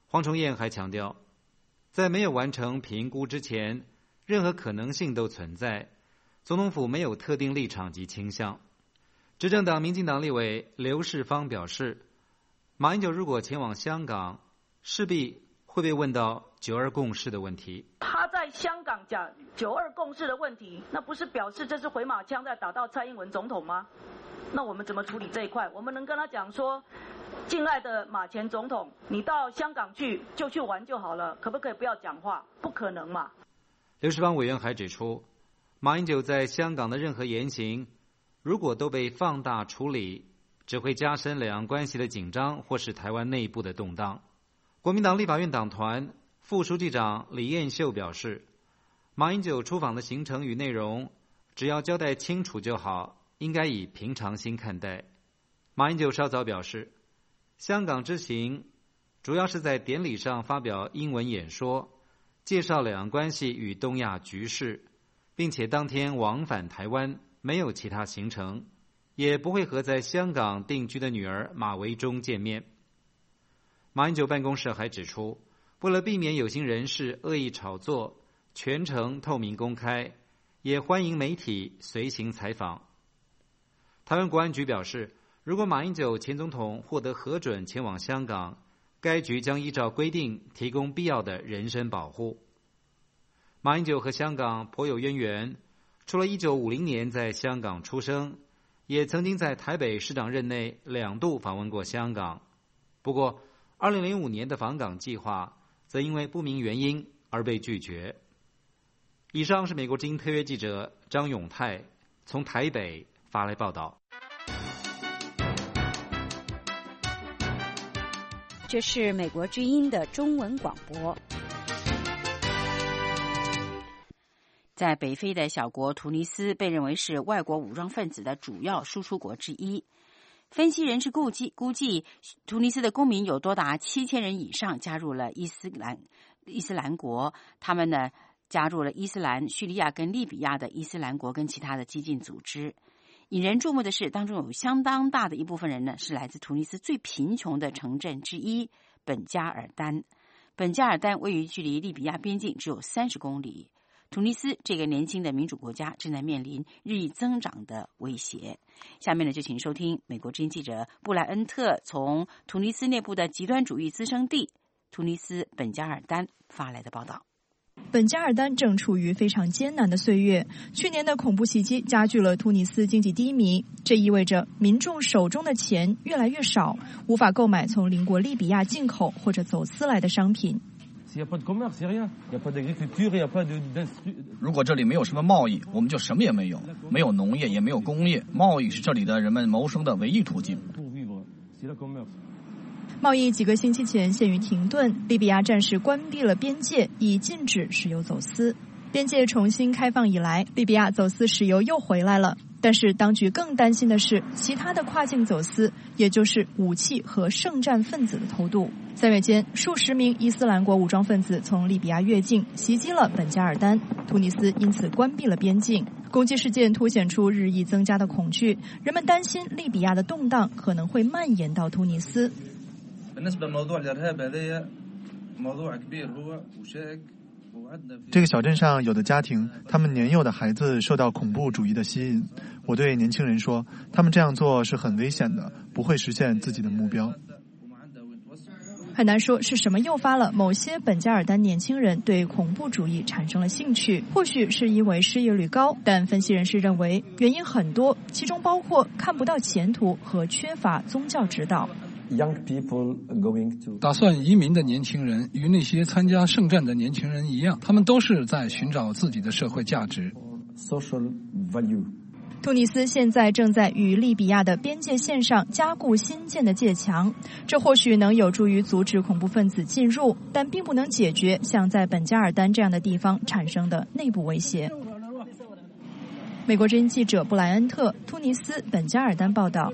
黄崇彦还强调，在没有完成评估之前，任何可能性都存在，总统府没有特定立场及倾向。执政党民进党立委刘世芳表示，马英九如果前往香港，势必会被问到9·2共识的问题。 他在香港讲9·2共识的问题，那不是表示这是回马枪在打到蔡英文总统吗？那我们怎么处理这一块？我们能跟他讲说，敬爱的马前总统，你到香港去就去玩就好了，可不可以不要讲话？不可能嘛。 刘世芳委员还指出，马英九在香港的任何言行，如果都被放大处理，只会加深两岸关系的紧张，或是台湾内部的动荡。国民党立法院党团副书记长李彦秀表示，马英九出访的行程与内容，只要交代清楚就好，应该以平常心看待。马英九稍早表示，香港之行主要是在典礼上发表英文演说，介绍两岸关系与东亚局势，并且当天往返台湾，没有其他行程，也不会和在香港定居的女儿马维中见面。马英九办公室还指出，为了避免有心人士恶意炒作，全程透明公开，也欢迎媒体随行采访。台湾国安局表示，如果马英九前总统获得核准前往香港，该局将依照规定提供必要的人身保护。马英九和香港颇有渊源，除了1950年在香港出生，也曾经在台北市长任内2度访问过香港。不过2005年的访港计划则因为不明原因而被拒绝。以上是美国之音特约记者张永泰从台北发来报道。 这是美国之音的中文广播。 在北非的小国突尼斯被认为是外国武装分子的主要输出国之一。分析人士估计，突尼斯的公民有多达7000人以上加入了伊斯兰国，他们呢加入了伊斯兰、叙利亚跟利比亚的伊斯兰国跟其他的激进组织。引人注目的是，当中有相当大的一部分人呢是来自突尼斯最贫穷的城镇之一本加尔丹。本加尔丹位于距离利比亚边境只有30公里。突尼斯这个年轻的民主国家正在面临日益增长的威胁。下面呢，就请收听美国之音记者布莱恩特从突尼斯内部的极端主义滋生地突尼斯本加尔丹发来的报道。 本加尔丹正处于非常艰难的岁月，去年的恐怖袭击加剧了突尼斯经济低迷，这意味着民众手中的钱越来越少，无法购买从邻国利比亚进口或者走私来的商品。 如果这里没有什么贸易，我们就什么也没有，没有农业，也没有工业。贸易是这里的人们谋生的唯一途径。 贸易几个星期前陷于停顿，利比亚暂时关闭了边界，以禁止石油走私。边界重新开放以来，利比亚走私石油又回来了。但是当局更担心的是其他的跨境走私，也就是武器和圣战分子的偷渡。3月间，数十名伊斯兰国武装分子从利比亚越境，袭击了本加尔丹，突尼斯因此关闭了边境。攻击事件凸显出日益增加的恐惧，人们担心利比亚的动荡可能会蔓延到突尼斯。 这个小镇上有的家庭，他们年幼的孩子受到恐怖主义的吸引。我对年轻人说，他们这样做是很危险的，不会实现自己的目标。 很难说是什么诱发了某些本加尔丹年轻人对恐怖主义产生了兴趣，或许是因为失业率高，但分析人士认为原因很多，其中包括看不到前途和缺乏宗教指导。 打算移民的年轻人与那些参加圣战的年轻人一样，他们都是在寻找自己的社会价值。 突尼斯现在正在与利比亚的边界线上加固新建的界墙，这或许能有助于阻止恐怖分子进入，但并不能解决像在本加尔丹这样的地方产生的内部威胁。美国之音记者布莱恩特，突尼斯本加尔丹报道。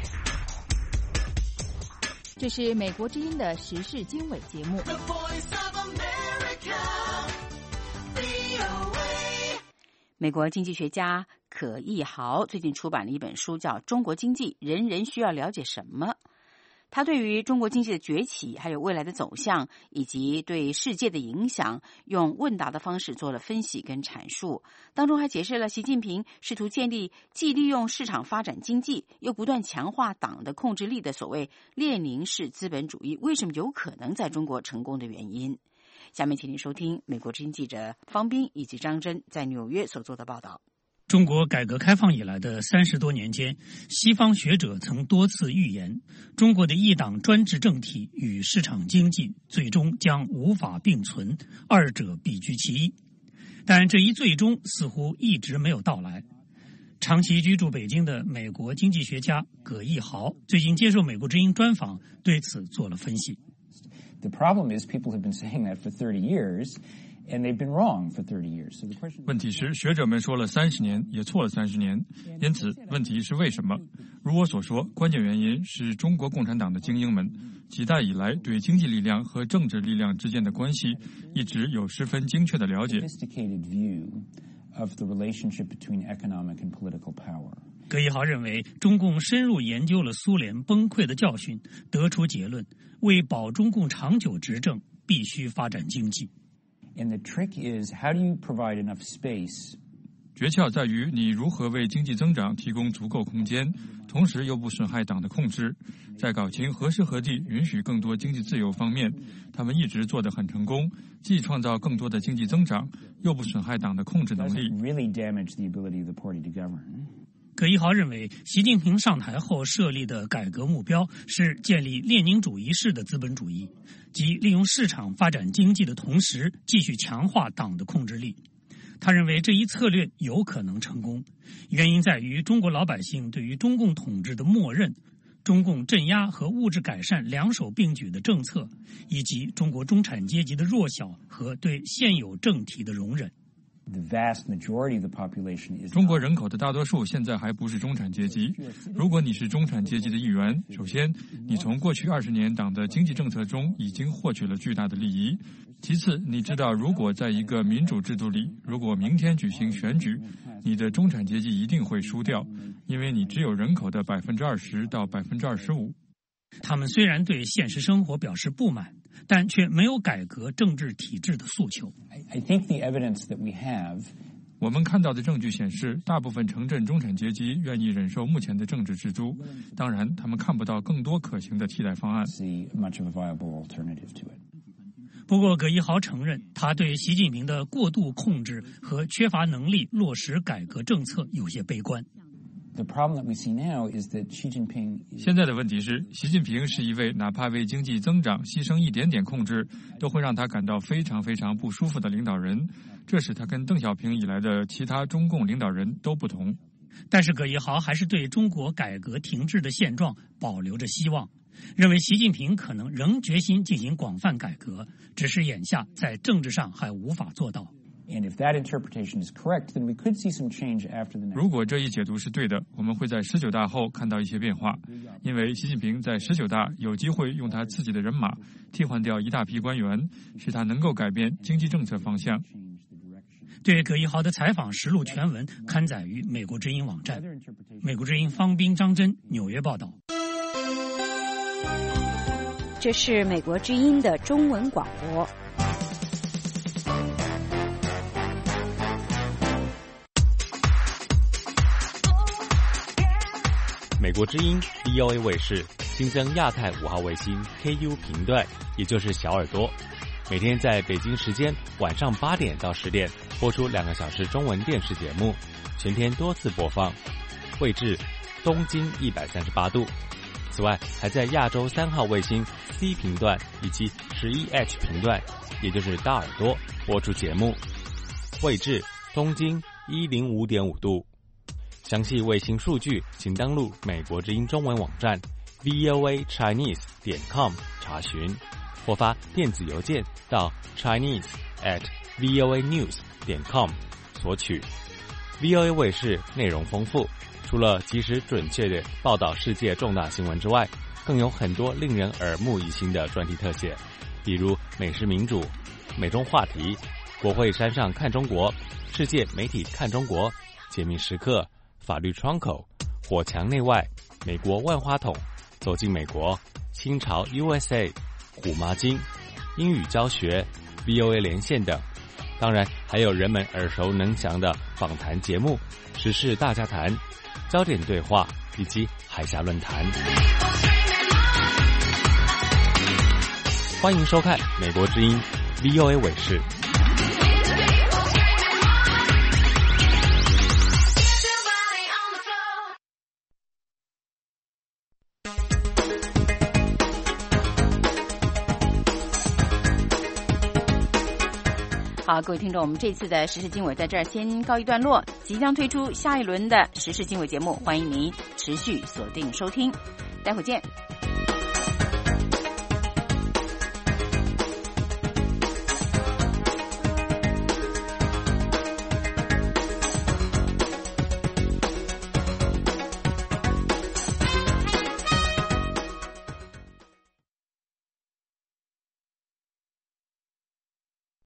这是美国之音的时事经纬节目。 美国经济学家可义豪最近出版了一本书，叫《中国经济：人人需要了解什么》。 他对于中国经济的崛起，还有未来的走向，以及对世界的影响，用问答的方式做了分析跟阐述。当中还解释了习近平试图建立既利用市场发展经济，又不断强化党的控制力的所谓列宁式资本主义为什么有可能在中国成功的原因。下面请您收听美国之音记者方斌以及张真在纽约所做的报道。 中国改革开放以来的30多年间，西方学者曾多次预言，中国的一党专制政体与市场经济最终将无法并存，二者必居其一。但这一最终似乎一直没有到来。长期居住北京的美国经济学家葛义豪最近接受美国之音专访，对此做了分析。 The problem is people have been saying that for 30 years.And they've been wrong for 30 years. So the question 问题是，学者们说了30年，也错了30年。因此，问题是为什么？如我所说，关键原因是中国共产党的精英们几代以来对经济力量和政治力量之间的关系一直有十分精确的了解。 葛义豪认为，中共深入研究了苏联崩溃的教训，得出结论：为保中共长久执政，必须发展经济。 And the trick is, how do you provide enough space? 诀窍在于你如何为经济增长提供足够空间，同时又不损害党的控制。在搞清何时何地允许更多经济自由方面，他们一直做得很成功，既创造更多的经济增长，又不损害党的控制能力。 葛义豪认为，习近平上台后设立的改革目标是建立列宁主义式的资本主义，即利用市场发展经济的同时，继续强化党的控制力。他认为这一策略有可能成功，原因在于中国老百姓对于中共统治的默认、中共镇压和物质改善两手并举的政策，以及中国中产阶级的弱小和对现有政体的容忍。 中国人口的大多数现在还不是中产阶级。如果你是中产阶级的一员，首先，你从过去20年党的经济政策中已经获取了巨大的利益；其次，你知道如果在一个民主制度里，如果明天举行选举，你的中产阶级一定会输掉，因为你只有人口的20%到25%。 他们虽然对现实生活表示不满，但却没有改革政治体制的诉求。 我们看到的证据显示，大部分城镇中产阶级愿意忍受目前的政治制度，当然，他们看不到更多可行的替代方案。 不过，葛义豪承认，他对习近平的过度控制和缺乏能力落实改革政策有些悲观。 现在的问题是，习近平是一位哪怕为经济增长牺牲一点点控制，都会让他感到非常非常不舒服的领导人。这使他跟邓小平以来的其他中共领导人都不同。 但是葛义豪还是对中国改革停滞的现状保留着希望，认为习近平可能仍决心进行广泛改革，只是眼下在政治上还无法做到。 如果这一解读是对的，我们会在19大后看到一些变化，因为习近平在19大有机会用他自己的人马替换掉一大批官员，使他能够改变经济政策方向。 对葛义豪的采访实录全文刊载于美国之音网站。美国之音方斌、张真纽约报道。 这是美国之音的中文广播。 美国之音 VOA 卫视新增亚太5号卫星 KU 频段，也就是小耳朵，每天在北京时间晚上8点到10点播出2个小时中文电视节目，全天多次播放，位置东经138度。此外，还在亚洲3号卫星 C 频段以及11H 频段，也就是大耳朵播出节目，位置东经105.5度。详细卫星数据，请登录美国之音中文网站 voachinese.com 查询，或发电子邮件到 chinese@voanews.com 索取。VOA 卫视内容丰富，除了及时准确地报道世界重大新闻之外，更有很多令人耳目一新的专题特写，比如美食民主、美中话题、国会山上看中国、世界媒体看中国、解密时刻、法律窗口、火墙内外、美国万花筒、走进美国、 清朝 USA、虎妈经、英语教学、VOA 连线等。当然还有人们耳熟能详的访谈节目、时事大家谈、焦点对话以及海峡论坛。欢迎收看美国之音 VOA 卫视。 好，各位听众，我们这次的时事经纬在这儿先告一段落，即将推出下一轮的时事经纬节目，欢迎您持续锁定收听，待会见。